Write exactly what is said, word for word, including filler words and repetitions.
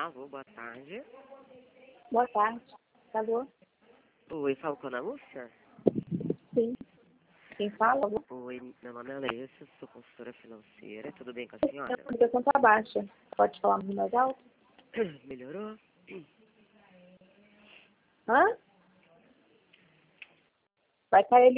Alô, boa tarde. Boa tarde. Alô? Oi, falo com a Ana Lúcia? Sim. Quem fala? Oi, meu nome é Alessa, sou consultora financeira. Tudo bem com a senhora? A ligação tá baixa. Pode falar mais alto? Melhorou? Hã? Vai cair